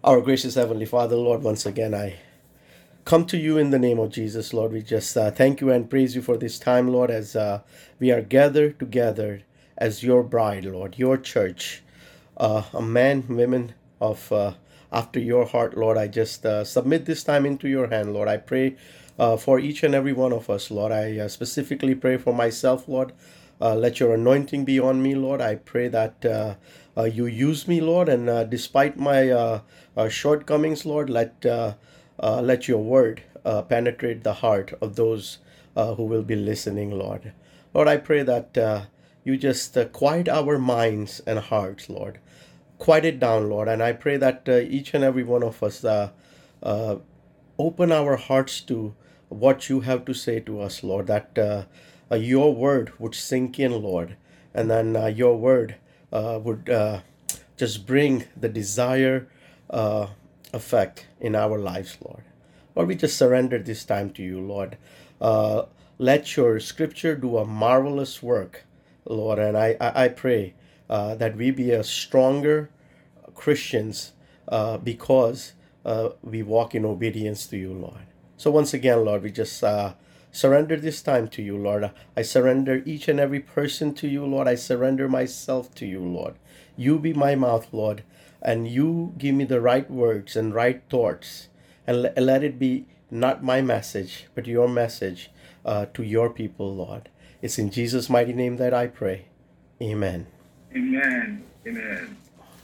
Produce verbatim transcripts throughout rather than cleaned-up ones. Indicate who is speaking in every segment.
Speaker 1: Our gracious Heavenly Father, Lord, once again I come to you in the name of Jesus, Lord. We just uh, thank you and praise you for this time, Lord, as uh, we are gathered together as your bride, Lord, your church, uh, a man, women of uh, after your heart, Lord. I just uh, submit this time into your hand, Lord. I pray uh, for each and every one of us, Lord. I uh, specifically pray for myself, Lord. Uh, let your anointing be on me, Lord. I pray that uh, uh, you use me, Lord, and uh, despite my uh, uh, shortcomings, Lord, let uh, uh, let your word uh, penetrate the heart of those uh, who will be listening, Lord. Lord, I pray that uh, you just uh, quiet our minds and hearts, Lord. Quiet it down, Lord, and I pray that uh, each and every one of us uh, uh, open our hearts to what you have to say to us, Lord, that uh, uh, your word would sink in, Lord, and then uh, your word uh, would uh, just bring the desired uh, effect in our lives, Lord. Lord, we just surrender this time to you, Lord. Uh, let your scripture do a marvelous work, Lord, and I, I, I pray uh, that we be a stronger Christians uh, because uh, we walk in obedience to you, Lord. So once again, Lord, we just uh, surrender this time to you, Lord. I surrender each and every person to you, Lord. I surrender myself to you, Lord. You be my mouth, Lord, and you give me the right words and right thoughts, and le- let it be not my message, but your message uh, to your people, Lord. It's in Jesus' mighty name that I pray. Amen.
Speaker 2: Amen. Amen.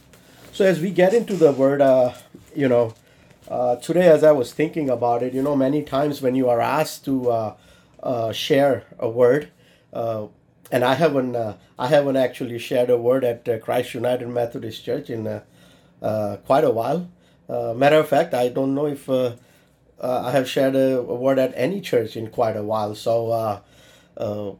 Speaker 1: So as we get into the word, uh, you know, uh, today as I was thinking about it, you know, many times when you are asked to uh, uh, share a word, uh, and I haven't, uh, I haven't actually shared a word at uh, Christ United Methodist Church in uh, uh, quite a while. Uh, matter of fact, I don't know if uh, uh, I have shared a, a word at any church in quite a while. So uh, uh,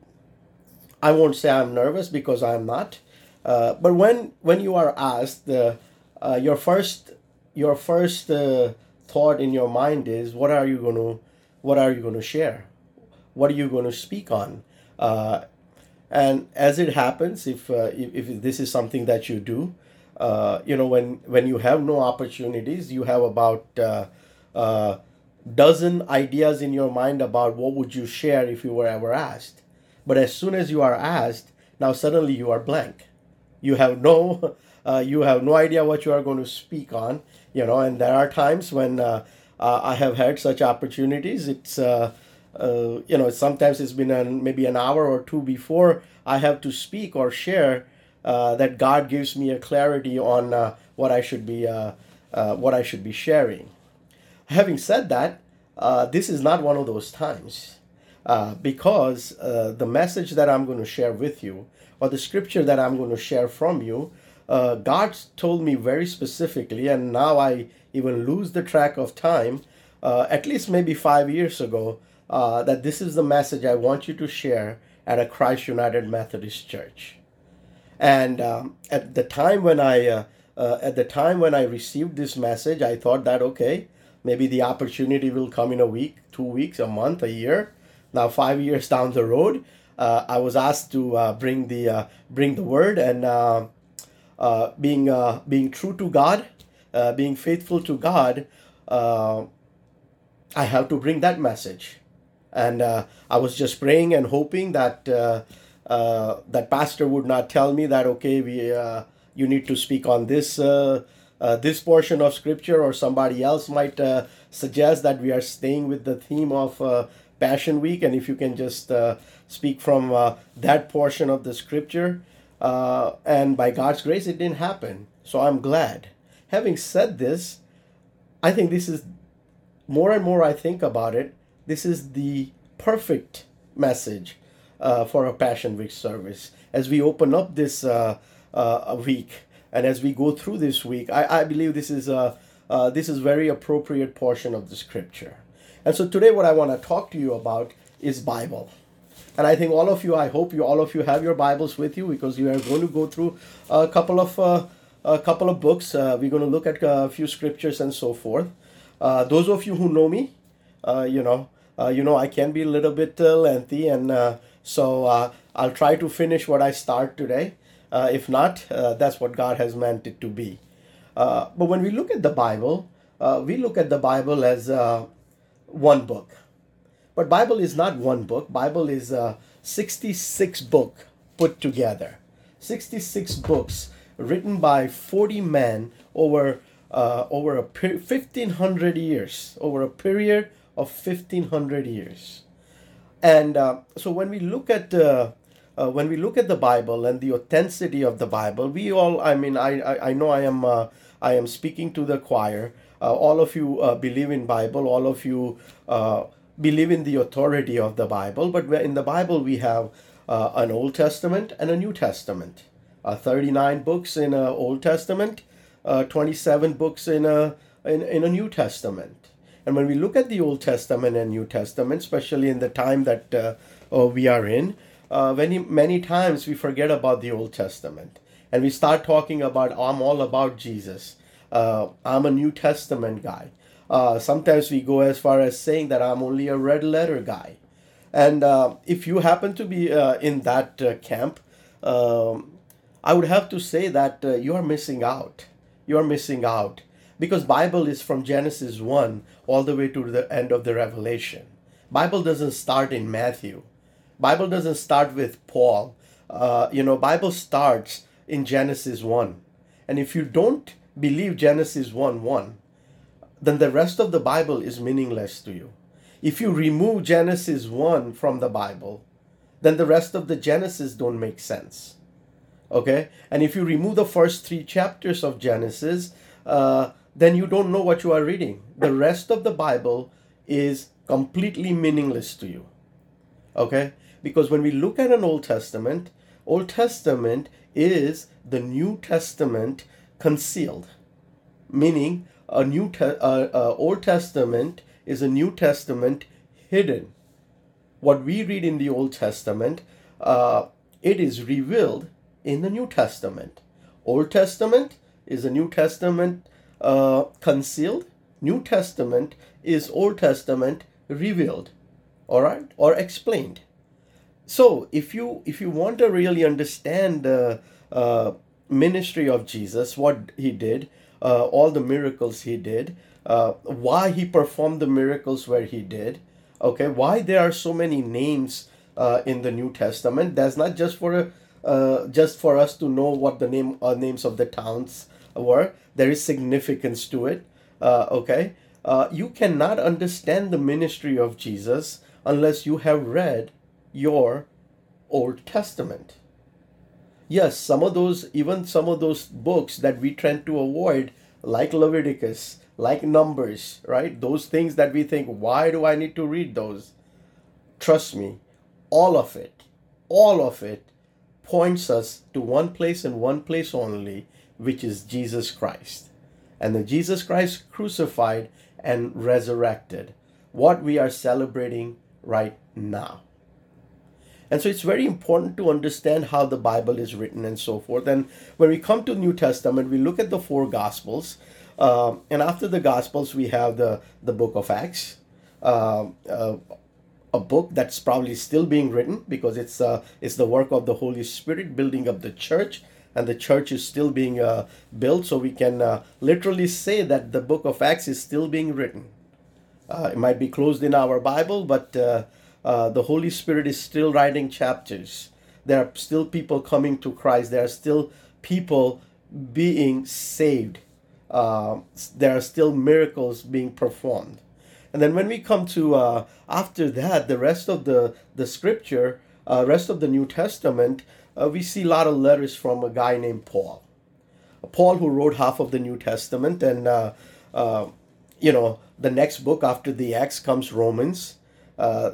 Speaker 1: I won't say I'm nervous because I'm not. Uh, but when when you are asked, uh, uh, your first your first uh, thought in your mind is, what are you going to what are you going to share? What are you going to speak on? Uh, and as it happens, if, uh, if if this is something that you do, uh, you know, when when you have no opportunities, you have about uh, uh, dozen ideas in your mind about what would you share if you were ever asked. But as soon as you are asked, now suddenly you are blank. You have no uh, you have no idea what you are going to speak on. You know, and there are times when uh, uh, I have had such opportunities. It's uh, uh, you know, sometimes it's been an, maybe an hour or two before I have to speak or share uh, that God gives me a clarity on uh, what I should be uh, uh, what I should be sharing. Having said that, uh, this is not one of those times uh, because uh, the message that I'm going to share with you, or the scripture that I'm going to share from you, uh, God told me very specifically, and now I even lose the track of time, uh, at least maybe five years ago, uh, that this is the message I want you to share at a Christ United Methodist Church. And um, at the time when I uh, uh, at the time when I received this message, I thought that okay, maybe the opportunity will come in a week, two weeks, a month, a year. Now five years down the road, uh, I was asked to uh, bring the uh, bring the word, and uh, uh, being uh, being true to God, uh, being faithful to God, uh, I have to bring that message. And uh, I was just praying and hoping that uh, uh, that pastor would not tell me that okay, we uh, you need to speak on this uh, uh, this portion of scripture, or somebody else might uh, suggest that we are staying with the theme of uh, Passion Week, and if you can just uh, speak from uh, that portion of the scripture. Uh, and by God's grace, it didn't happen. So I'm glad. Having said this, I think this is more and more I think about it, this is the perfect message uh, for a Passion Week service. As we open up this uh, uh, a week, and as we go through this week, I, I believe this is a uh, this is very appropriate portion of the scripture. And so today, what I want to talk to you about is Bible. And I think all of you, I hope you all of you have your Bibles with you, because you are going to go through a couple of uh, a couple of books. Uh, we're going to look at a few scriptures and so forth. Uh, those of you who know me, uh, you know, uh, you know I can be a little bit uh, lengthy, and uh, so uh, I'll try to finish what I start today. Uh, if not, uh, that's what God has meant it to be. Uh, but when we look at the Bible, uh, we look at the Bible as uh, one book. But Bible is not one book. Bible is uh, sixty-six book put together. sixty-six books written by forty men over uh, over a per- fifteen hundred years, over a period of fifteen hundred years. And uh, so when we look at uh, uh, when we look at the Bible and the authenticity of the Bible, we all, I mean, I I, I know I am uh, I am speaking to the choir. Uh, all of you uh, believe in Bible. All of you uh, believe in the authority of the Bible. But in the Bible we have uh, an Old Testament and a New Testament. Uh, thirty-nine books in a Old Testament, uh, twenty-seven books in a in, in a New Testament. And when we look at the Old Testament and New Testament, especially in the time that uh, uh, we are in, uh, many many times we forget about the Old Testament and we start talking about, I'm all about Jesus. Uh, I'm a New Testament guy. Uh, sometimes we go as far as saying that I'm only a red letter guy. And uh, if you happen to be uh, in that uh, camp, um, I would have to say that uh, you are missing out. You are missing out because Bible is from Genesis one all the way to the end of the Revelation. Bible doesn't start in Matthew. Bible doesn't start with Paul. Uh, you know, Bible starts in Genesis one. And if you don't believe Genesis one one, then the rest of the Bible is meaningless to you. If you remove Genesis one from the Bible, then the rest of the Genesis don't make sense. Okay? And if you remove the first three chapters of Genesis, uh, then you don't know what you are reading. The rest of the Bible is completely meaningless to you. Okay? Because when we look at an Old Testament, Old Testament is the New Testament concealed. Meaning, a New te- uh, uh, Old Testament is a New Testament hidden. What we read in the Old Testament, uh, it is revealed in the New Testament. Old Testament is a New Testament uh, concealed. New Testament is Old Testament revealed, all right, or explained. So if you if you want to really understand the uh, ministry of Jesus, what he did, uh, all the miracles he did, uh, why he performed the miracles where he did, okay, why there are so many names uh, in the New Testament. That's not just for a uh, just for us to know what the name uh, names of the towns were. There is significance to it. Uh, okay, uh, you cannot understand the ministry of Jesus unless you have read your Old Testament. Yes, some of those, even some of those books that we tend to avoid, like Leviticus, like Numbers, right? Those things that we think, why do I need to read those? Trust me, all of it, all of it points us to one place and one place only, which is Jesus Christ. And the Jesus Christ crucified and resurrected, what we are celebrating right now. And so it's very important to understand how the Bible is written and so forth. And when we come to New Testament, we look at the four Gospels. Uh, and after the Gospels, we have the, the book of Acts, uh, uh, a book that's probably still being written because it's, uh, it's the work of the Holy Spirit building up the church. And the church is still being uh, built. So we can uh, literally say that the book of Acts is still being written. Uh, it might be closed in our Bible, but uh, uh, the Holy Spirit is still writing chapters. There are still people coming to Christ. There are still people being saved. Uh, there are still miracles being performed. And then when we come to, uh, after that, the rest of the, the scripture, uh, rest of the New Testament, uh, we see a lot of letters from a guy named Paul. Paul, who wrote half of the New Testament, and uh, uh, you know, the next book after the Acts comes Romans. Uh,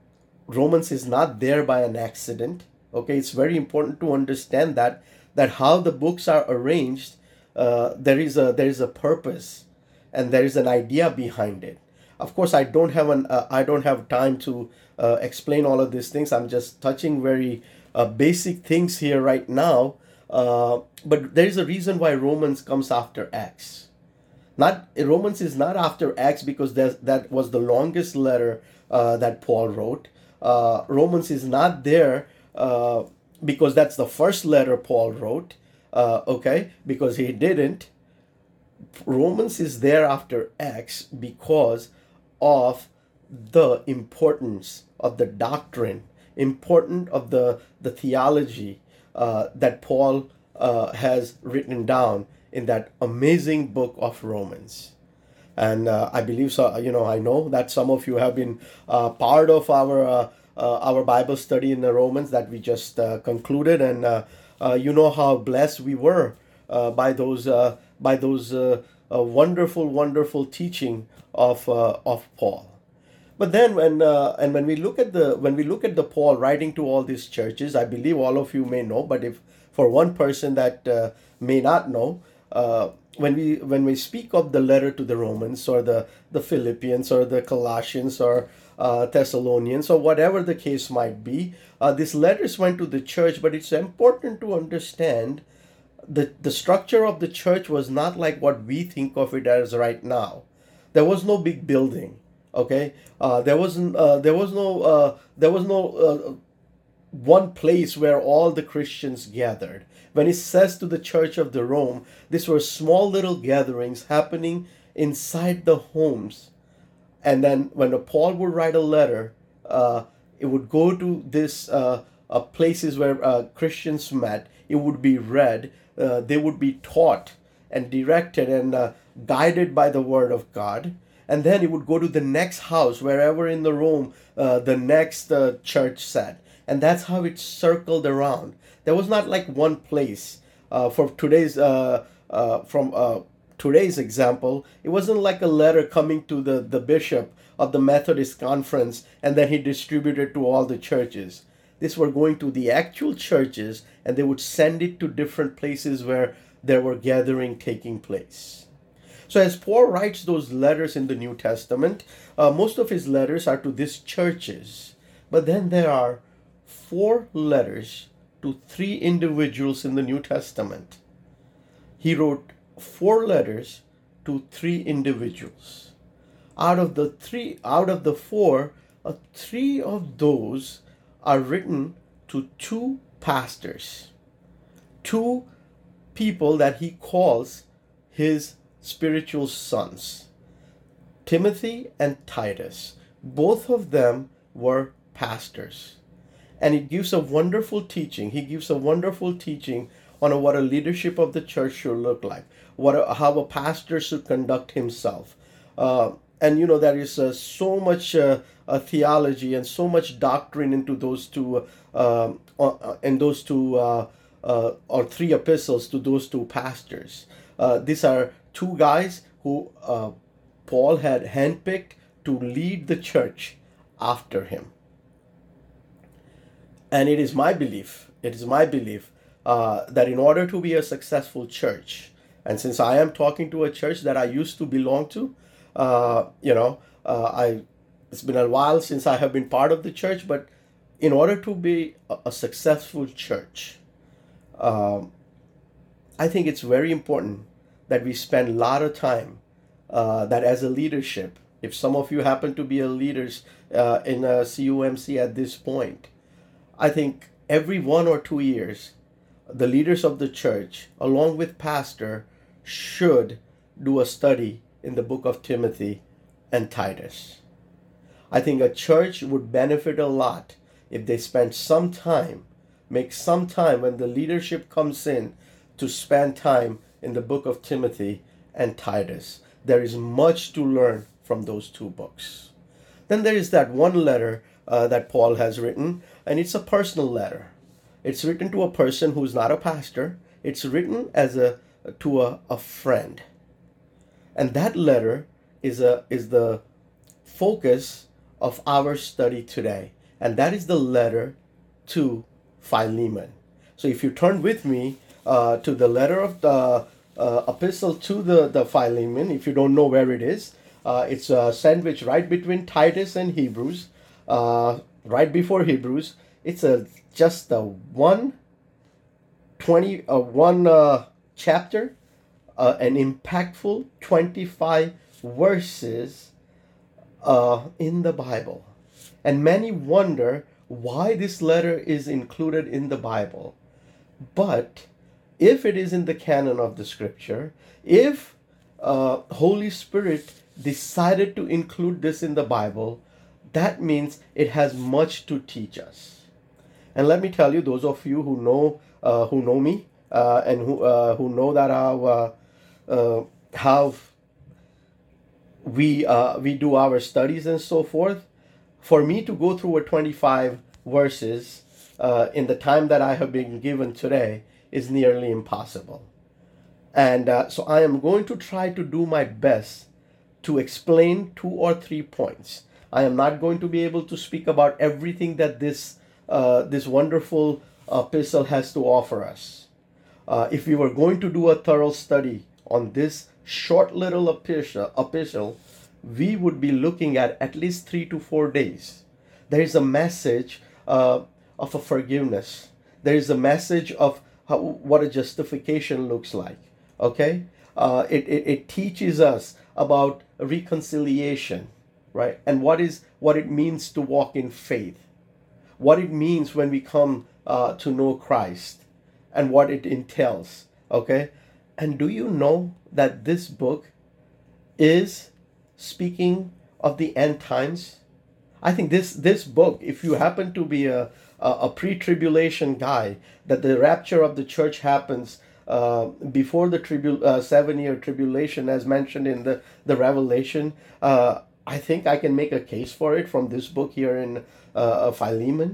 Speaker 1: Romans is not there by an accident. Okay, it's very important to understand that that how the books are arranged, uh, there is a there is a purpose, and there is an idea behind it. Of course, I don't have an uh, I don't have time to uh, explain all of these things. I'm just touching very uh, basic things here right now. Uh, but there is a reason why Romans comes after Acts. Not Romans is not after Acts because that was the longest letter uh, that Paul wrote. Uh, Romans is not there uh, because that's the first letter Paul wrote. Uh, okay, because he didn't. Romans is there after Acts because of the importance of the doctrine, important of the the theology uh, that Paul uh, has written down in that amazing book of Romans. And uh, I believe so. You know, I know that some of you have been uh, part of our uh, uh, our Bible study in the Romans that we just uh, concluded, and uh, uh, you know how blessed we were uh, by those uh, by those uh, uh, wonderful, wonderful teaching of uh, of Paul. But then when uh, and when we look at the when we look at the Paul writing to all these churches, I believe all of you may know, but if for one person that uh, may not know, uh, when we when we speak of the letter to the Romans or the the Philippians or the Colossians or uh, Thessalonians or whatever the case might be, uh, these letters went to the church. But it's important to understand the the structure of the church was not like what we think of it as right now. There was no big building. Okay, uh, there wasn't. Uh, there was no. Uh, there was no uh, one place where all the Christians gathered. When it says to the Church of the Rome, these were small little gatherings happening inside the homes. And then when the Paul would write a letter, uh, it would go to this uh, uh, places where uh, Christians met. It would be read. Uh, they would be taught and directed and uh, guided by the Word of God. And then it would go to the next house, wherever in the Rome uh, the next uh, church sat. And that's how it circled around. There was not like one place. Uh, for today's, uh, uh, from uh, today's example, it wasn't like a letter coming to the, the bishop of the Methodist conference and then he distributed to all the churches. These were going to the actual churches and they would send it to different places where there were gathering taking place. So as Paul writes those letters in the New Testament, uh, most of his letters are to these churches. But then there are four letters to three individuals in the New Testament. He wrote four letters to three individuals. Out of the three, out of the four, uh, three of those are written to two pastors, two people that he calls his spiritual sons, Timothy and Titus. Both of them were pastors. And it gives a wonderful teaching. He gives a wonderful teaching on what a leadership of the church should look like, what a, how a pastor should conduct himself. Uh, and you know, there is uh, so much uh, uh, theology and so much doctrine into those two, uh, uh, in those two uh, uh, or three epistles to those two pastors. Uh, these are two guys who uh, Paul had handpicked to lead the church after him. And it is my belief, it is my belief uh, that in order to be a successful church, and since I am talking to a church that I used to belong to, uh, you know, uh, I it's been a while since I have been part of the church, but in order to be a, a successful church, um, I think it's very important that we spend a lot of time, uh, that as a leadership, if some of you happen to be a leaders uh, in a C U M C at this point, I think every one or two years, the leaders of the church, along with pastor, should do a study in the book of Timothy and Titus. I think a church would benefit a lot if they spend some time, make some time when the leadership comes in to spend time in the book of Timothy and Titus. There is much to learn from those two books. Then there is that one letter uh, that Paul has written, and it's a personal letter. It's written to a person who's not a pastor. It's written as a to a, a friend. And that letter is a is the focus of our study today. And that is the letter to Philemon. So if you turn with me uh, to the letter of the uh, epistle to the, the Philemon, if you don't know where it is, uh, it's uh, sandwiched right between Titus and Hebrews, uh, right before Hebrews. It's a just a one twenty uh, one uh, chapter, uh, an impactful twenty-five verses uh, in the Bible. And many wonder why this letter is included in the Bible. But if it is in the canon of the scripture, if uh, Holy Spirit decided to include this in the Bible, that means it has much to teach us. And let me tell you, those of you who know uh, who know me uh, and who uh, who know that how uh, uh, how we uh, we do our studies and so forth. For me to go through a twenty-five verses uh, in the time that I have been given today is nearly impossible. And uh, so I am going to try to do my best to explain two or three points. I am not going to be able to speak about everything that this uh, this wonderful epistle has to offer us. Uh, if we were going to do a thorough study on this short little epistle, epistle, we would be looking at at least three to four days. There is a message uh, of a forgiveness. There is a message of how, what a justification looks like. Okay, uh, it, it it teaches us about reconciliation, right? And what is what it means to walk in faith, what it means when we come uh, to know Christ, and what it entails. Okay, and do you know that this book is speaking of the end times? I think this this book, if you happen to be a a, a pre-tribulation guy, that the rapture of the church happens uh, before the tribu- uh, seven-year tribulation, as mentioned in the the Revelation, uh, I think I can make a case for it from this book here in uh, Philemon.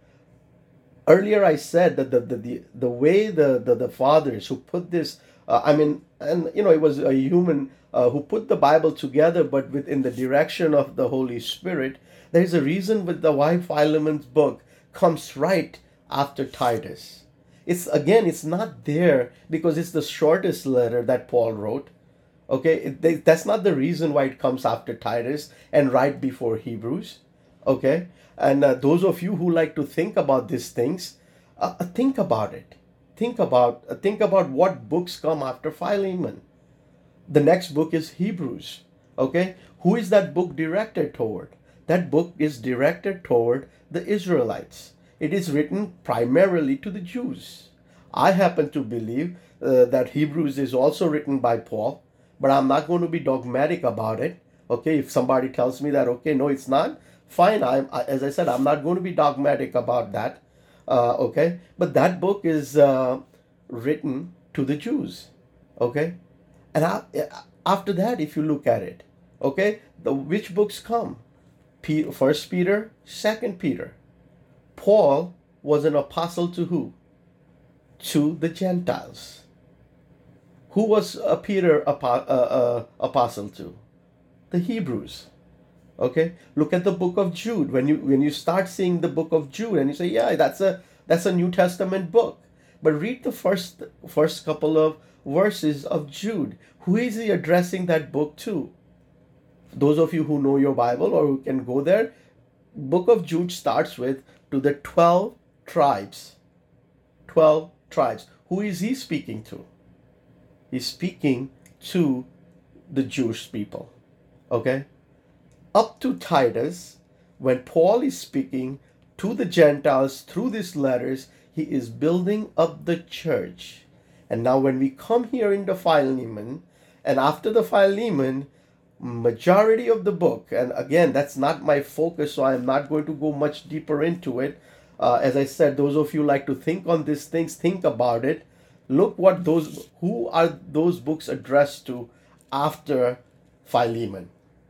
Speaker 1: Earlier, I said that the the the, the way the, the the fathers who put this, uh, I mean, and you know, it was a human uh, who put the Bible together, but within the direction of the Holy Spirit. There's a reason with the why Philemon's book comes right after Titus. It's again, it's not there because it's the shortest letter that Paul wrote. Okay, it, they, that's not the reason why it comes after Titus and right before Hebrews. Okay, and uh, those of you who like to think about these things, uh, uh, think about it. Think about uh, think about what books come after Philemon. The next book is Hebrews. Okay, who is that book directed toward? That book is directed toward the Israelites. It is written primarily to the Jews. I happen to believe uh, that Hebrews is also written by Paul, but I'm not going to be dogmatic about it. Okay, if somebody tells me that, okay, no, it's not, fine. I, I as I said, I'm not going to be dogmatic about that. Uh, okay, but that book is uh, written to the Jews. Okay, and I, after that, if you look at it, okay, the which books come? First Peter, Second Peter. Paul was an apostle to who? To the Gentiles. Who was a Peter uh, uh, apostle to? The Hebrews. Okay, look at the book of Jude. When you when you start seeing the book of Jude, and you say, yeah, that's a that's a New Testament book. But read the first first couple of verses of Jude. Who is he addressing that book to? Those of you who know your Bible or who can go there, book of Jude starts with to the twelve tribes. twelve tribes. Who is he speaking to? He's speaking to the Jewish people. Okay? Up to Titus, when Paul is speaking to the Gentiles through these letters, he is building up the church. And now when we come here in the Philemon, and after the Philemon, majority of the book, and again, that's not my focus, so I'm not going to go much deeper into it. Uh, as I said, those of you like to think on these things, think about it. Look what those, who are those books addressed to after Philemon,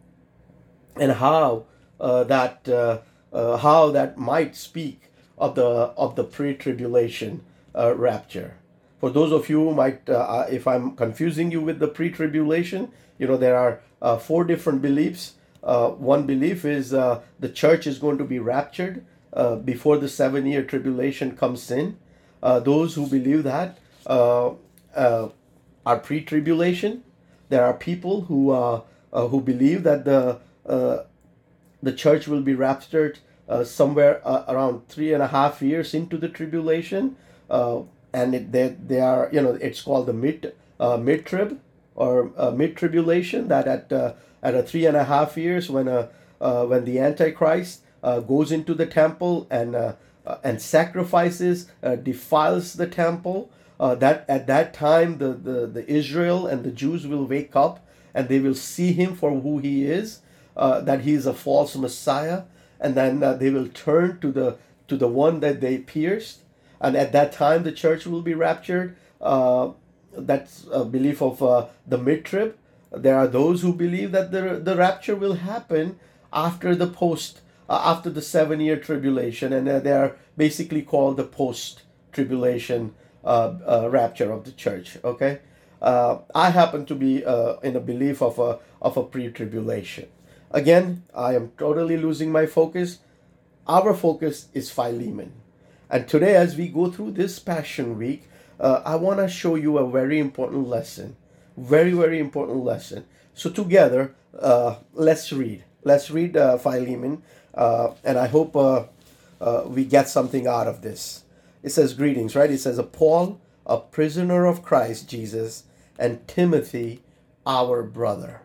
Speaker 1: and how uh, that uh, uh, how that might speak of the of the pre-tribulation uh, rapture. For those of you who might, uh, if I'm confusing you with the pre-tribulation, you know, there are uh, four different beliefs. Uh, one belief is uh, the church is going to be raptured uh, before the seven-year tribulation comes in. Uh, those who believe that uh, uh, are pre-tribulation. There are people who uh, uh, who believe that the uh, the church will be raptured uh, somewhere uh, around three and a half years into the tribulation, uh, and it, they they are, you know, it's called the mid uh, mid trib or uh, mid tribulation. That at uh, at a three and a half years when uh, uh when the Antichrist uh, goes into the temple and uh, uh, and sacrifices, uh, defiles the temple. Uh, that at that time the, the, the Israel and the Jews will wake up and they will see him for who he is, uh, that he is a false Messiah, and then uh, they will turn to the to the one that they pierced, and at that time the church will be raptured. Uh, that's a belief of uh, the mid-trib. There are those who believe that the the rapture will happen after the post, uh, after the seven-year tribulation, and uh, they are basically called the post-tribulation uh, uh, rapture of the church. Okay, uh, I happen to be uh, in a belief of a of a pre-tribulation. Again, I am totally losing my focus. Our focus is Philemon, and today, as we go through this Passion Week, uh, I want to show you a very important lesson. Very, very important lesson. So together, uh, let's read. Let's read uh, Philemon, uh, and I hope uh, uh, we get something out of this. It says, greetings, right? It says, a Paul, a prisoner of Christ Jesus, and Timothy, our brother.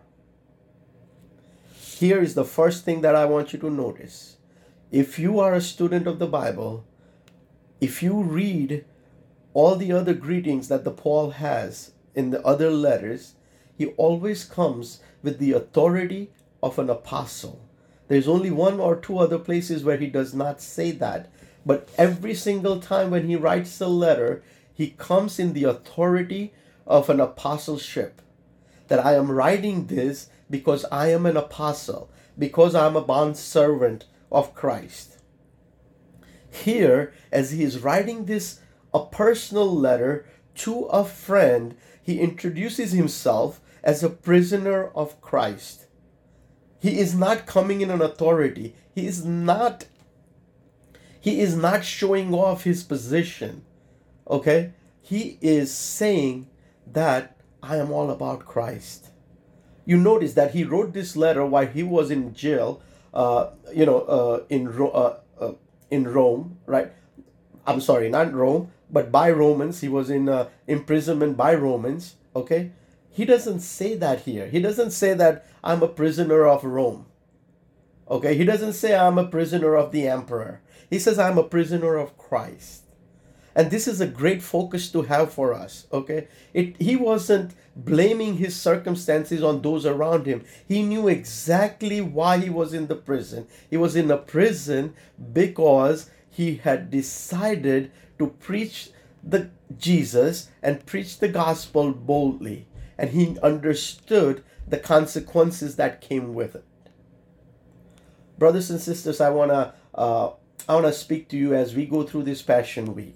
Speaker 1: Here is the first thing that I want you to notice. If you are a student of the Bible, if you read all the other greetings that the Paul has in the other letters, he always comes with the authority of an apostle. There's only one or two other places where he does not say that. But every single time when he writes a letter, he comes in the authority of an apostleship. That I am writing this because I am an apostle, because I am a bond servant of Christ. Here, as he is writing this, a personal letter to a friend, he introduces himself as a prisoner of Christ. He is not coming in an authority. He is not he is not showing off his position. Okay? He is saying that I am all about Christ. You notice that he wrote this letter while he was in jail, uh, you know, uh, in Ro- uh, uh, in Rome, right? I'm sorry, not Rome, but by Romans. He was in uh, imprisonment by Romans. Okay, he doesn't say that here. He doesn't say that I'm a prisoner of Rome. Okay, he doesn't say I'm a prisoner of the emperor. He says I'm a prisoner of Christ. And this is a great focus to have for us. Okay, it he wasn't blaming his circumstances on those around him. He knew exactly why he was in the prison. He was in a prison because he had decided to preach the Jesus and preach the gospel boldly, and he understood the consequences that came with it. Brothers and sisters, I wanna uh, I wanna speak to you as we go through this Passion Week.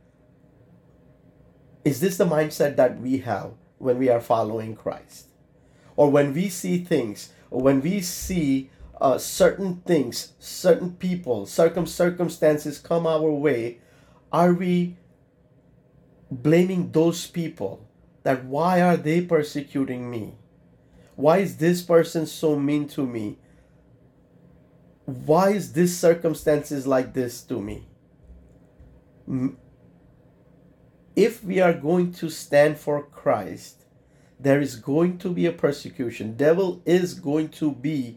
Speaker 1: Is this the mindset that we have when we are following Christ, or when we see things, or when we see uh, certain things, certain people, circum circumstances come our way? Are we blaming those people that why are they persecuting me? Why is this person so mean to me? Why is this circumstances like this to me? If we are going to stand for Christ, there is going to be a persecution. Devil is going to be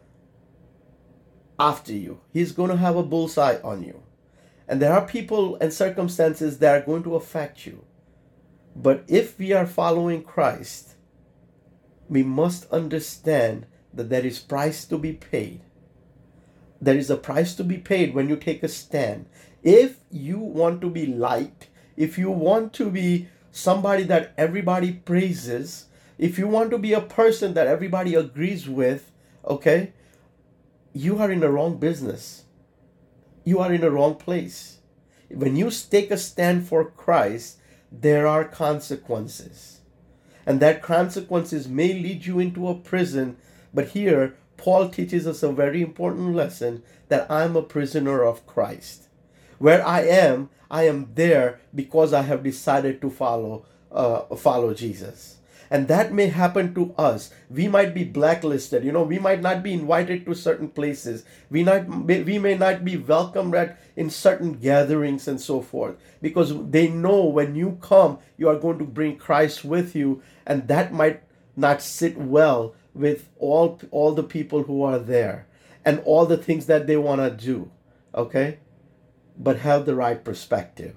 Speaker 1: after you. He's going to have a bullseye on you. And there are people and circumstances that are going to affect you. But if we are following Christ, we must understand that there is price to be paid. There is a price to be paid when you take a stand. If you want to be liked, if you want to be somebody that everybody praises, if you want to be a person that everybody agrees with, okay, you are in the wrong business. You are in the wrong place. When you take a stand for Christ, there are consequences. And that consequences may lead you into a prison. But here, Paul teaches us a very important lesson, that I'm a prisoner of Christ. Where I am, I am there because I have decided to follow uh, follow Jesus. And that may happen to us. We might be blacklisted. You know, we might not be invited to certain places. We not we may not be welcomed at in certain gatherings and so forth, because they know when you come, you are going to bring Christ with you, and that might not sit well with all all the people who are there and all the things that they want to do. Okay? But have the right perspective.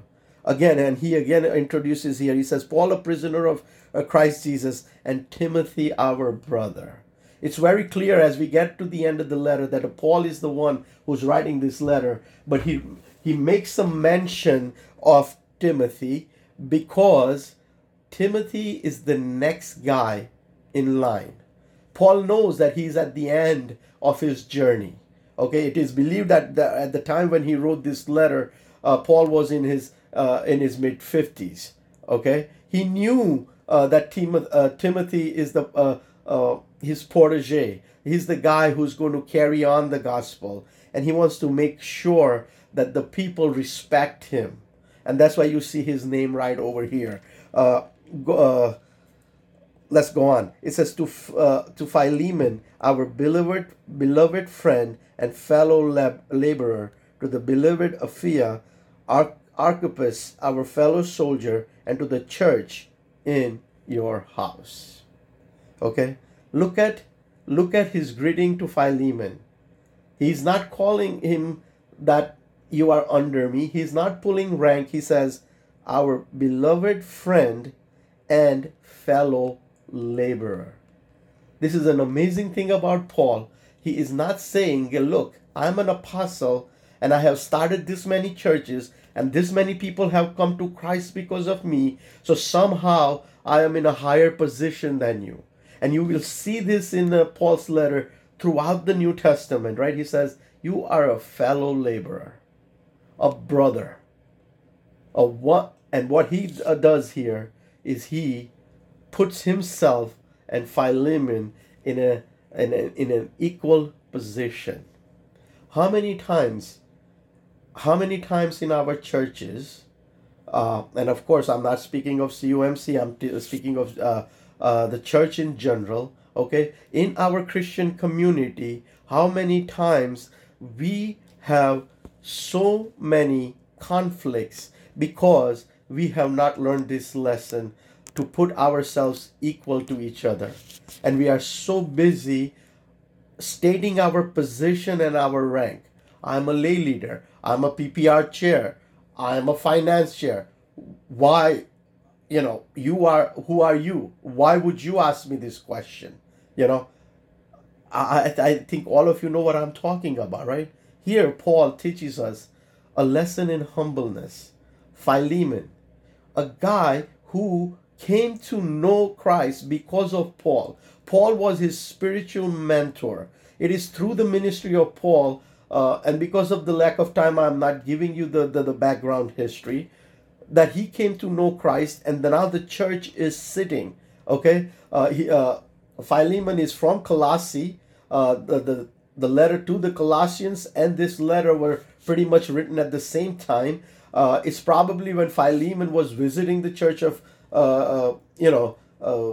Speaker 1: Again, and he again introduces here, he says, Paul, a prisoner of uh, Christ Jesus, and Timothy, our brother. It's very clear as we get to the end of the letter that Paul is the one who's writing this letter, but he he makes some mention of Timothy because Timothy is the next guy in line. Paul knows that he's at the end of his journey. Okay, it is believed that the, at the time when he wrote this letter, uh, Paul was in his uh, in his mid fifties. Okay, he knew uh, that Tim- uh, Timothy is the uh, uh, his protege. He's the guy who's going to carry on the gospel, and he wants to make sure that the people respect him, and that's why you see his name right over here. Uh, go, uh, let's go on. It says to uh, to Philemon, our beloved beloved friend and fellow lab- laborer, to the beloved Apphia, Ar- Archippus, our fellow soldier, and to the church in your house. Okay, look at look at his greeting to Philemon. He's not calling him that you are under me. He's not pulling rank. He says, our beloved friend and fellow laborer. This is an amazing thing about Paul. He is not saying, look, I'm an apostle and I have started this many churches and this many people have come to Christ because of me. So somehow I am in a higher position than you. And you will see this in uh, Paul's letter throughout the New Testament, right? He says, you are a fellow laborer, a brother, a what? And what he uh, does here is he puts himself and Philemon in a, in a in an equal position. How many times, how many times in our churches, uh, and of course I'm not speaking of C U M C, I'm t- speaking of uh, uh, the church in general, okay? In our Christian community, how many times we have so many conflicts because we have not learned this lesson to put ourselves equal to each other. And we are so busy stating our position and our rank. I'm a lay leader. I'm a P P R chair. I'm a finance chair. Why, you know, you are, who are you? Why would you ask me this question? You know, I, I think all of you know what I'm talking about, right? Here, Paul teaches us a lesson in humbleness. Philemon, a guy who came to know Christ because of Paul. Paul was his spiritual mentor. It is through the ministry of Paul, uh, and because of the lack of time, I'm not giving you the, the, the background history, that he came to know Christ, and now the church is sitting. Okay, uh, he, uh, Philemon is from Colossae. Uh, the, the the letter to the Colossians and this letter were pretty much written at the same time. Uh, it's probably when Philemon was visiting the church of, uh, uh, you know, uh,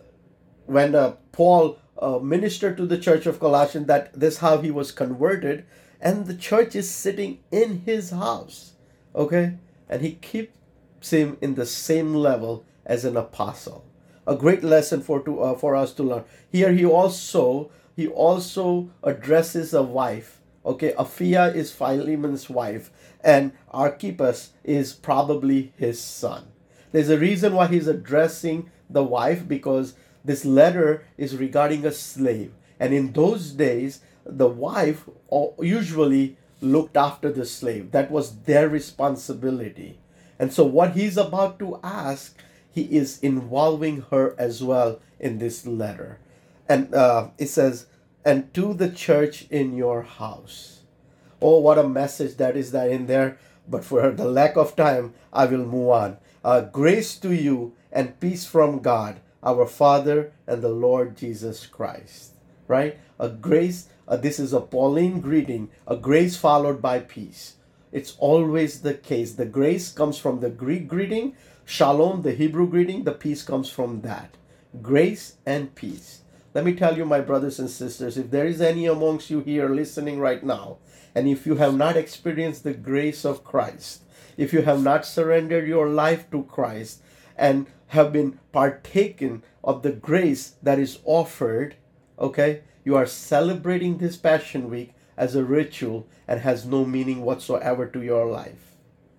Speaker 1: when uh, Paul uh, ministered to the church of Colossians, that this how he was converted, and the church is sitting in his house. Okay, and he keeps him in the same level as an apostle. A great lesson for to uh, for us to learn. Here he also he also addresses a wife. Okay, Apphia is Philemon's wife, and Archippus is probably his son. There's a reason why he's addressing the wife, because this letter is regarding a slave, and in those days the wife usually looked after the slave. That was their responsibility. And so what he's about to ask, he is involving her as well in this letter. And uh, it says, and to the church in your house. Oh, what a message that is that in there. But for the lack of time, I will move on. Uh, grace to you and peace from God, our Father and the Lord Jesus Christ. Right? A grace, uh, this is a Pauline greeting, a grace followed by peace. It's always the case. The grace comes from the Greek greeting, shalom, the Hebrew greeting, the peace comes from that. Grace and peace. Let me tell you, my brothers and sisters, if there is any amongst you here listening right now, and if you have not experienced the grace of Christ, if you have not surrendered your life to Christ and have been partaken of the grace that is offered, okay, you are celebrating this Passion Week as a ritual and has no meaning whatsoever to your life.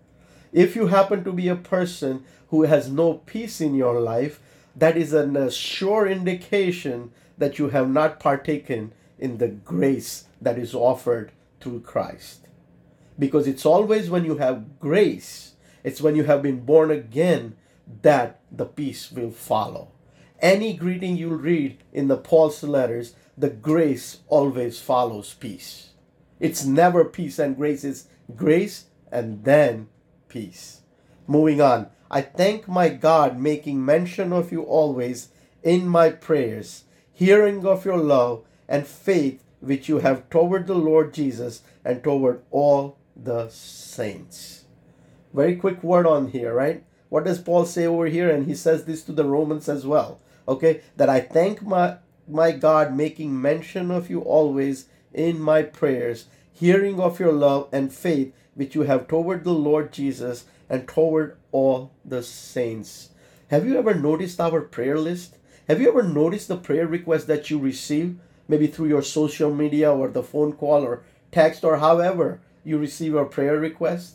Speaker 1: If you happen to be a person who has no peace in your life, that is a sure indication that you have not partaken in the grace that is offered through Christ. Because it's always when you have grace, it's when you have been born again, that the peace will follow. Any greeting you read in the Paul's letters, the grace always follows peace. It's never peace and grace, it's grace and then peace. Moving on. I thank my God, making mention of you always in my prayers, hearing of your love and faith which you have toward the Lord Jesus and toward all the saints. Very quick word on here, right? What does Paul say over here? And he says this to the Romans as well. Okay, that I thank my my God, making mention of you always in my prayers, hearing of your love and faith which you have toward the Lord Jesus and toward all the saints. Have you ever noticed our prayer list? Have you ever noticed the prayer requests that you receive, maybe through your social media or the phone call or text or however you receive a prayer request?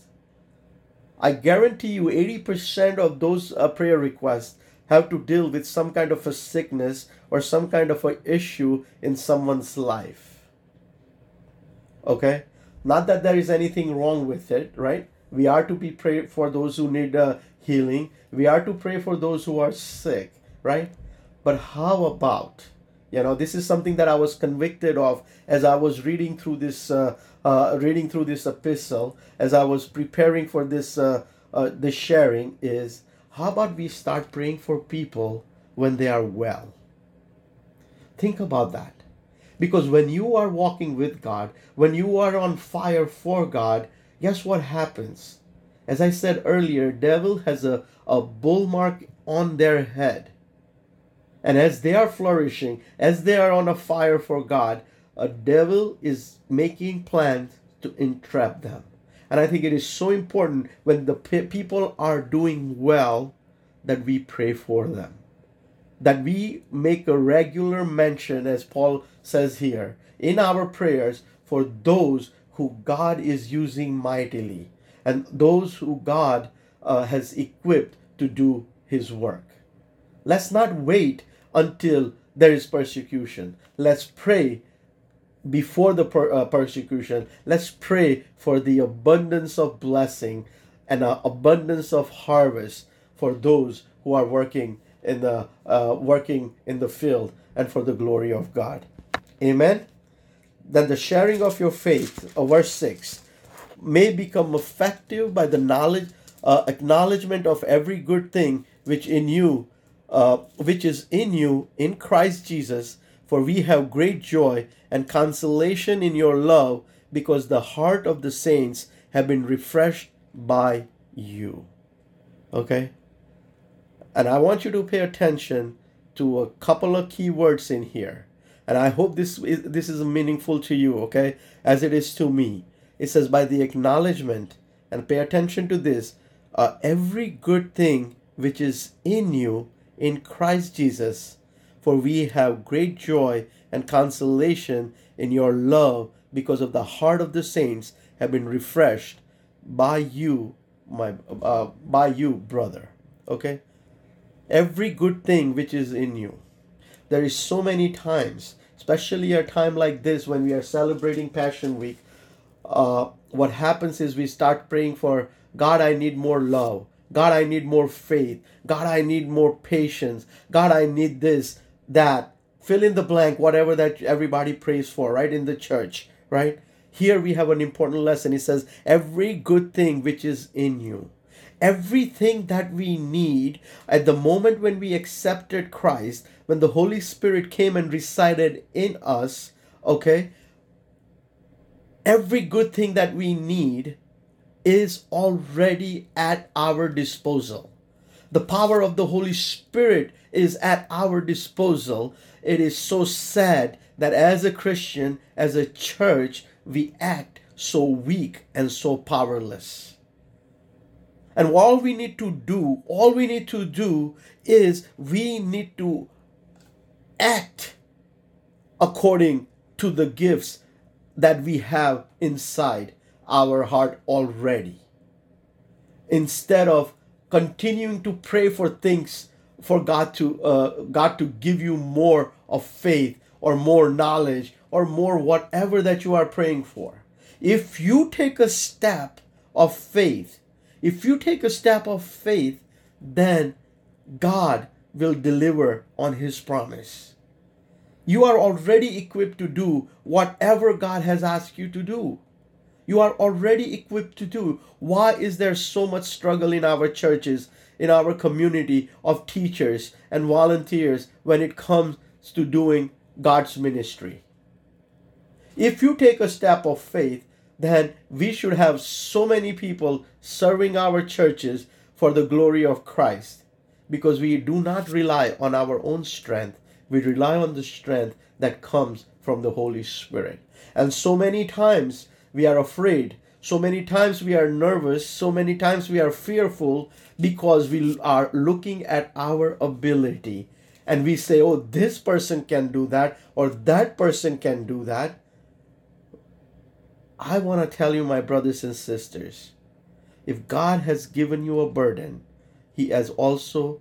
Speaker 1: I guarantee you eighty percent of those uh, prayer requests have to deal with some kind of a sickness or some kind of an issue in someone's life. Okay? Not that there is anything wrong with it, right? We are to be prayed for those who need uh, healing. We are to pray for those who are sick, right? But how about, you know, this is something that I was convicted of as I was reading through this, uh, uh, reading through this epistle, as I was preparing for this, uh, uh, this sharing is, how about we start praying for people when they are well? Think about that. Because when you are walking with God, when you are on fire for God, guess what happens? As I said earlier, devil has a, a bull mark on their head. And as they are flourishing, as they are on a fire for God, a devil is making plans to entrap them. And I think it is so important when the pe- people are doing well that we pray for them. That we make a regular mention, as Paul says here, in our prayers for those who God is using mightily and those who God uh, has equipped to do his work. Let's not wait until there is persecution. Let's pray before the per, uh, persecution. Let's pray for the abundance of blessing and uh, abundance of harvest for those who are working in the uh, working in the field and for the glory of God. Amen. Then the sharing of your faith, uh, verse six, may become effective by the knowledge, uh, acknowledgement of every good thing which in you, uh, which is in you in Christ Jesus. For we have great joy and consolation in your love, because the heart of the saints have been refreshed by you. Okay? And I want you to pay attention to a couple of key words in here. And I hope this is, this is meaningful to you, okay? As it is to me. It says, by the acknowledgement, and pay attention to this, uh, every good thing which is in you in Christ Jesus. For we have great joy and consolation in your love, because of the heart of the saints have been refreshed by you, my uh, by you, brother. Okay? Every good thing which is in you. There is so many times, especially a time like this when we are celebrating Passion Week, uh, what happens is we start praying for, God, I need more love. God, I need more faith. God, I need more patience. God, I need this, that. Fill in the blank, whatever that everybody prays for, right, in the church, right? Here we have an important lesson. It says, every good thing which is in you. Everything that we need at the moment when we accepted Christ, when the Holy Spirit came and resided in us, okay? Every good thing that we need is already at our disposal. The power of the Holy Spirit is at our disposal. It is so sad that as a Christian, as a church, we act so weak and so powerless. And all we need to do, all we need to do is we need to act according to the gifts that we have inside our heart already. instead of continuing to pray for things for God to uh, God to give you more of faith or more knowledge or more whatever that you are praying for. If you take a step of faith, if you take a step of faith, then God will deliver on his promise. You are already equipped to do whatever God has asked you to do. You are already equipped to do. Why is there so much struggle in our churches, in our community of teachers and volunteers when it comes to doing God's ministry? If you take a step of faith, then we should have so many people serving our churches for the glory of Christ, because we do not rely on our own strength. We rely on the strength that comes from the Holy Spirit. And so many times we are afraid. So many times we are nervous. So many times we are fearful because we are looking at our ability. And we say, oh, this person can do that, or that person can do that. I want to tell you, my brothers and sisters, if God has given you a burden, he has also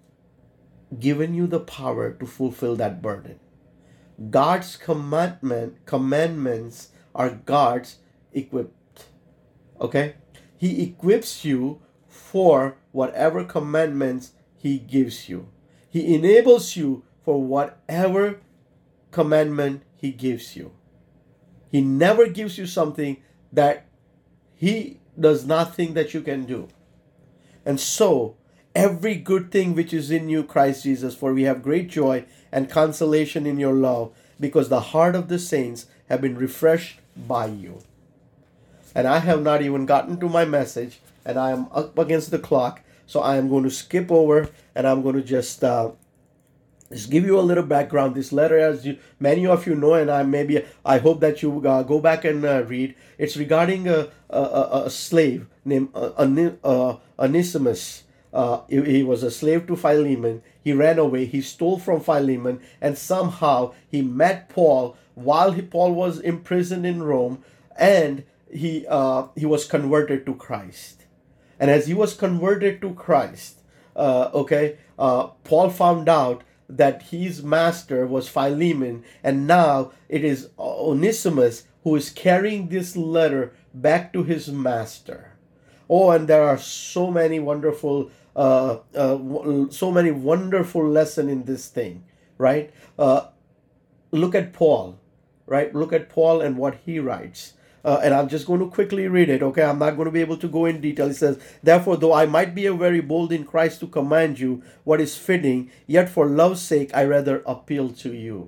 Speaker 1: given you the power to fulfill that burden. God's commandment, commandments are God's equipped. Okay? He equips you for whatever commandments he gives you. He enables you for whatever commandment he gives you. He never gives you something that he does not think that you can do. And so, every good thing which is in you, Christ Jesus, for we have great joy and consolation in your love, because the heart of the saints have been refreshed by you. And I have not even gotten to my message, and I am up against the clock, so I am going to skip over, and I'm going to just uh, just give you a little background. This letter, as you, many of you know, and I maybe I hope that you uh, go back and uh, read. It's regarding a a, a, a slave named uh, uh, Onesimus. Uh, he, he was a slave to Philemon. He ran away. He stole from Philemon, and somehow he met Paul while he, Paul was imprisoned in Rome, and he uh, he was converted to Christ. And as he was converted to Christ, uh, okay, uh, Paul found out that his master was Philemon, and now it is Onesimus who is carrying this letter back to his master. Oh, and there are so many wonderful, uh, uh, so many wonderful lessons in this thing, right? Uh, look at Paul, right? Look at Paul and what he writes. Uh, and I'm just going to quickly read it, okay? I'm not going to be able to go in detail. It says, therefore, though I might be a very bold in Christ to command you what is fitting, yet for love's sake I rather appeal to you.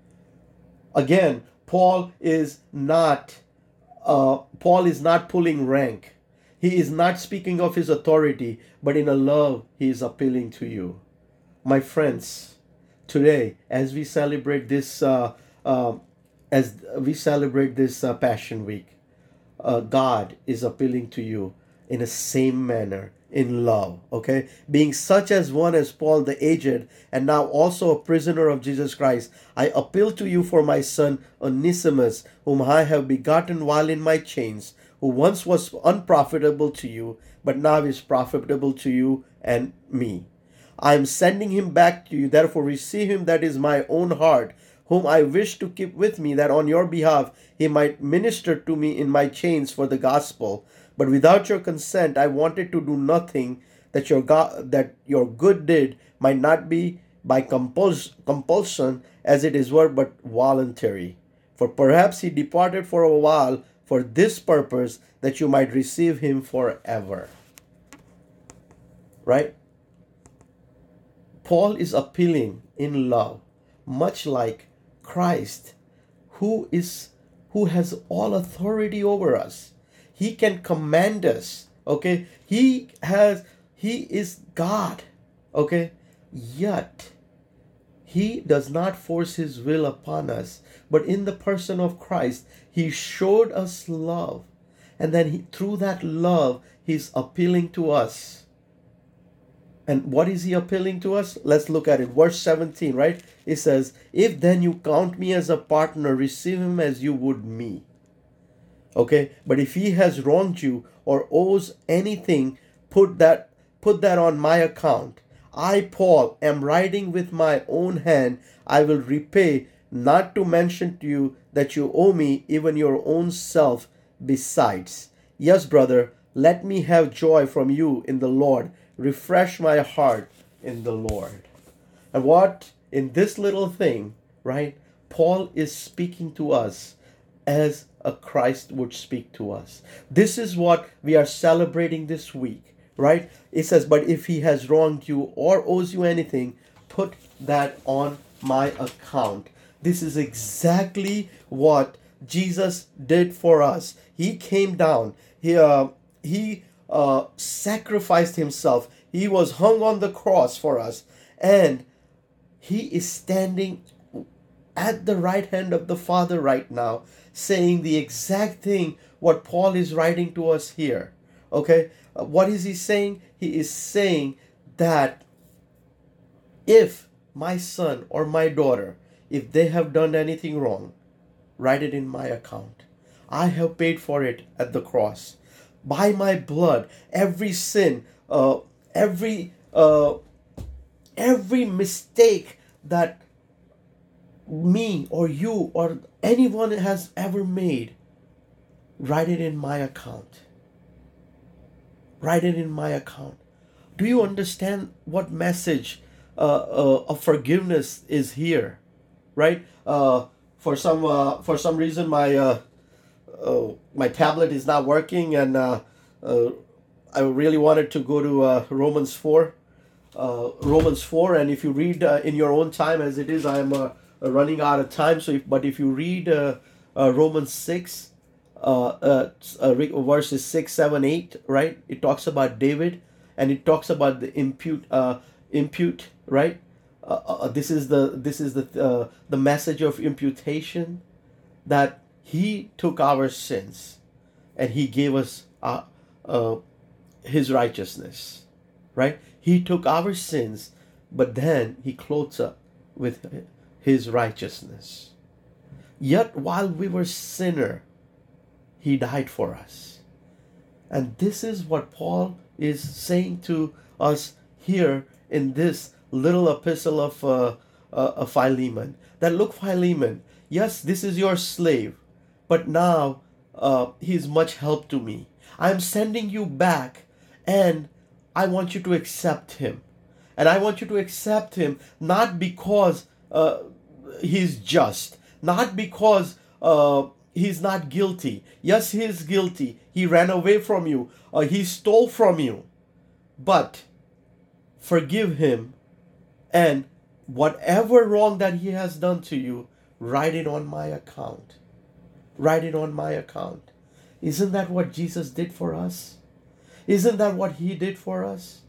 Speaker 1: Again, Paul is not, uh, Paul is not pulling rank. He is not speaking of his authority, but in a love, he is appealing to you. My friends, today, as we celebrate this uh, uh, As we celebrate this uh, Passion Week, uh, God is appealing to you in the same manner, in love, okay? Being such as one as Paul the aged, and now also a prisoner of Jesus Christ, I appeal to you for my son Onesimus, whom I have begotten while in my chains, who once was unprofitable to you, but now is profitable to you and me. I am sending him back to you, therefore receive him, that is my own heart, whom I wish to keep with me, that on your behalf he might minister to me in my chains for the gospel. But without your consent I wanted to do nothing, that your God, that your good deed might not be by compuls- compulsion, as it is were, but voluntary. For perhaps he departed for a while for this purpose, that you might receive him forever. Right? Paul is appealing in love, much like Christ, who is who has all authority over us. He can command us, okay? He has he is God, okay? Yet he does not force his will upon us, but in the person of Christ, he showed us love. And then he, through that love, he's appealing to us. And what is he appealing to us? Let's look at it. Verse seventeen, right? It says, if then you count me as a partner, receive him as you would me. Okay? But if he has wronged you or owes anything, put that put that on my account. I, Paul, am writing with my own hand. I will repay, not to mention to you that you owe me even your own self besides. Yes, brother, let me have joy from you in the Lord. Refresh my heart in the Lord. And what in this little thing, right? Paul is speaking to us as a Christ would speak to us. This is what we are celebrating this week, right? It says, but if he has wronged you or owes you anything, put that on my account. This is exactly what Jesus did for us. He came down. He uh, he uh, sacrificed himself. He was hung on the cross for us, and he is standing at the right hand of the Father right now, saying the exact thing what Paul is writing to us here. Okay, uh, what is he saying? He is saying that if my son or my daughter, if they have done anything wrong, write it in my account. I have paid for it at the cross. By my blood, every sin, uh, every uh, every mistake that me or you or anyone has ever made, write it in my account. Write it in my account. Do you understand what message uh, uh, of forgiveness is here? Right? Uh, for some uh, for some reason, my uh, uh, my tablet is not working, and uh, uh, I really wanted to go to uh, Romans four. Uh, Romans four, and if you read uh, in your own time, as it is, I am uh, running out of time. So, if, but if you read uh, uh, Romans six, uh, uh, uh, verses six, seven, eight, right? It talks about David, and it talks about the impute, uh, impute, right? Uh, uh, this is the this is the uh, the message of imputation, that he took our sins, and he gave us uh, uh, his righteousness, right? He took our sins, but then he clothes us with his righteousness. Yet while we were sinner, he died for us. And this is what Paul is saying to us here in this little epistle of, uh, uh, of Philemon. That look, Philemon, yes, this is your slave, but now uh, he is much help to me. I am sending you back, and I want you to accept him. And I want you to accept him not because uh, he's just, not because uh, he's not guilty. Yes, he is guilty. He ran away from you. Uh, he stole from you. But forgive him, and whatever wrong that he has done to you, write it on my account. Write it on my account. Isn't that what Jesus did for us? Isn't that what he did for us?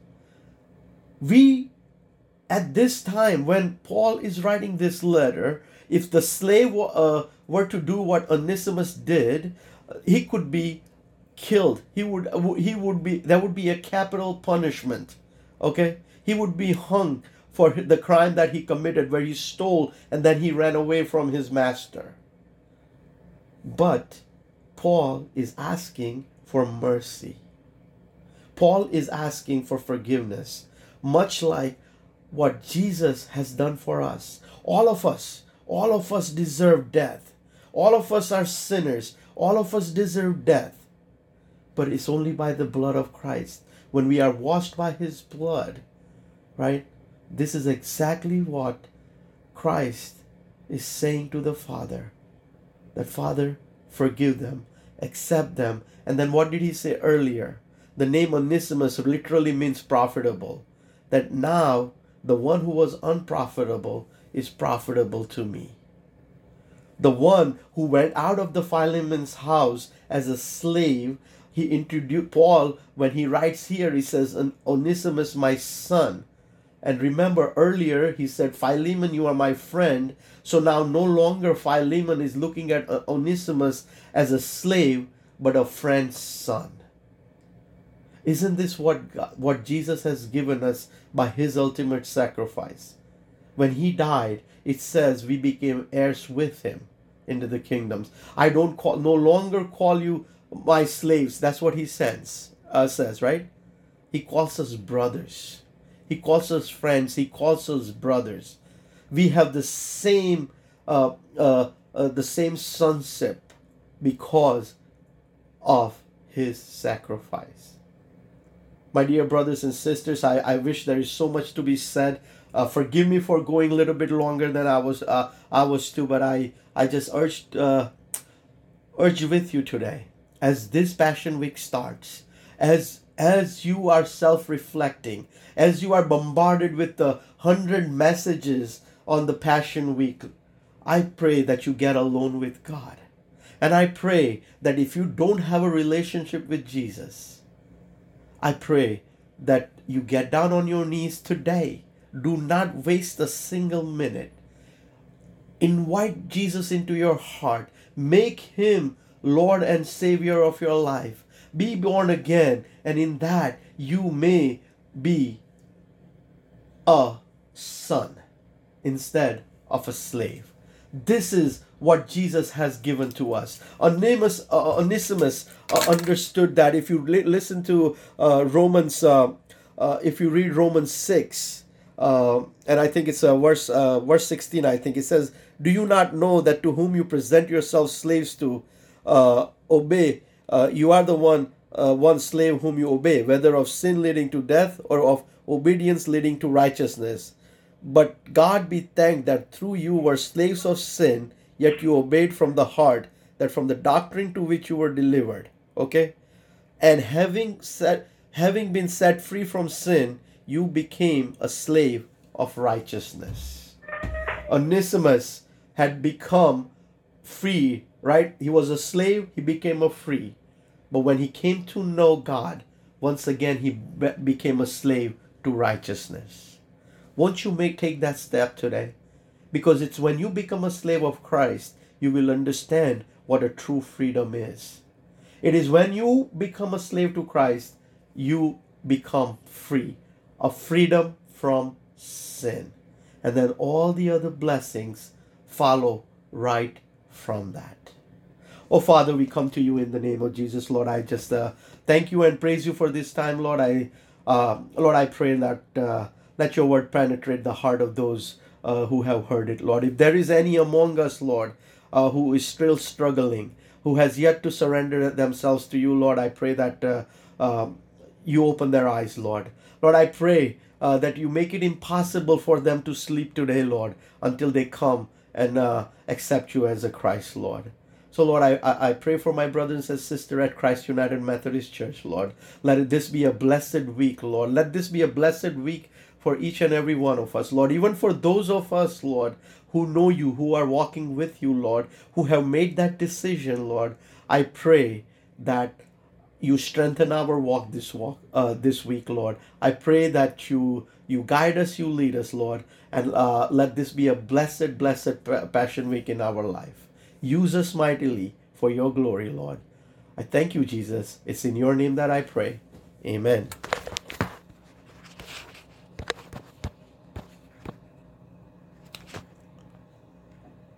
Speaker 1: We, at this time, when Paul is writing this letter, if the slave uh, were to do what Onesimus did, he could be killed. He would, he would be, that would be a capital punishment. Okay? He would be hung for the crime that he committed, where he stole and then he ran away from his master. But Paul is asking for mercy. Paul is asking for forgiveness, much like what Jesus has done for us. All of us, all of us deserve death. All of us are sinners. All of us deserve death. But it's only by the blood of Christ. When we are washed by his blood, right? This is exactly what Christ is saying to the Father. That, Father, forgive them, accept them. And then what did he say earlier? The name Onesimus literally means profitable. That now the one who was unprofitable is profitable to me. The one who went out of the Philemon's house as a slave, he introduced Paul, when he writes here, he says, Onesimus, my son. And remember earlier he said, Philemon, you are my friend. So now no longer Philemon is looking at Onesimus as a slave, but a friend's son. Isn't this what God, what Jesus has given us by his ultimate sacrifice? When he died, it says we became heirs with him into the kingdoms. I don't call, no longer call you my slaves. That's what he says, uh, says, right? He calls us brothers. He calls us friends. He calls us brothers. We have the same, uh, uh, uh, the same sonship because of his sacrifice. My dear brothers and sisters, I, I wish there is so much to be said. Uh, forgive me for going a little bit longer than I was uh, I was to, but I I just urged uh, urge with you today as this Passion Week starts, as as you are self-reflecting, as you are bombarded with the hundred messages on the Passion Week, I pray that you get alone with God. And I pray that if you don't have a relationship with Jesus, I pray that you get down on your knees today. Do not waste a single minute. Invite Jesus into your heart. Make him Lord and Savior of your life. Be born again, and in that you may be a son instead of a slave. This is what Jesus has given to us. Onesimus, uh, Onesimus uh, understood that. If you li- listen to uh, Romans, uh, uh, if you read Romans six, uh, and I think it's uh, verse uh, verse sixteen, I think it says, "Do you not know that to whom you present yourselves slaves to uh, obey, uh, you are the one uh, one slave whom you obey, whether of sin leading to death or of obedience leading to righteousness? But God be thanked that through you were slaves of sin, yet you obeyed from the heart, that from the doctrine to which you were delivered." Okay? "And having set, having been set free from sin, you became a slave of righteousness." Onesimus had become free, right? He was a slave, he became a free. But when he came to know God, once again he be- became a slave to righteousness. Won't you make take that step today? Because it's when you become a slave of Christ, you will understand what a true freedom is. It is when you become a slave to Christ, you become free. A freedom from sin. And then all the other blessings follow right from that. Oh, Father, we come to you in the name of Jesus, Lord. I just uh, thank you and praise you for this time, Lord. I, uh, Lord, I pray that uh, let your word penetrate the heart of those uh, who have heard it, Lord. If there is any among us, Lord, uh, who is still struggling, who has yet to surrender themselves to you, Lord, I pray that uh, um, you open their eyes, Lord. Lord, I pray uh, that you make it impossible for them to sleep today, Lord, until they come and uh, accept you as a Christ, Lord. So, Lord, I, I I pray for my brothers and sisters at Christ United Methodist Church, Lord. Let this be a blessed week, Lord. Let this be a blessed week for each and every one of us, Lord. Even for those of us, Lord, who know you, who are walking with you, Lord, who have made that decision, Lord. I pray that you strengthen our walk this walk uh, this week, Lord. I pray that you you guide us, you lead us, Lord, and uh, let this be a blessed, blessed Passion Week in our life. Use us mightily for your glory, Lord. I thank you, Jesus. It's in your name that I pray. Amen.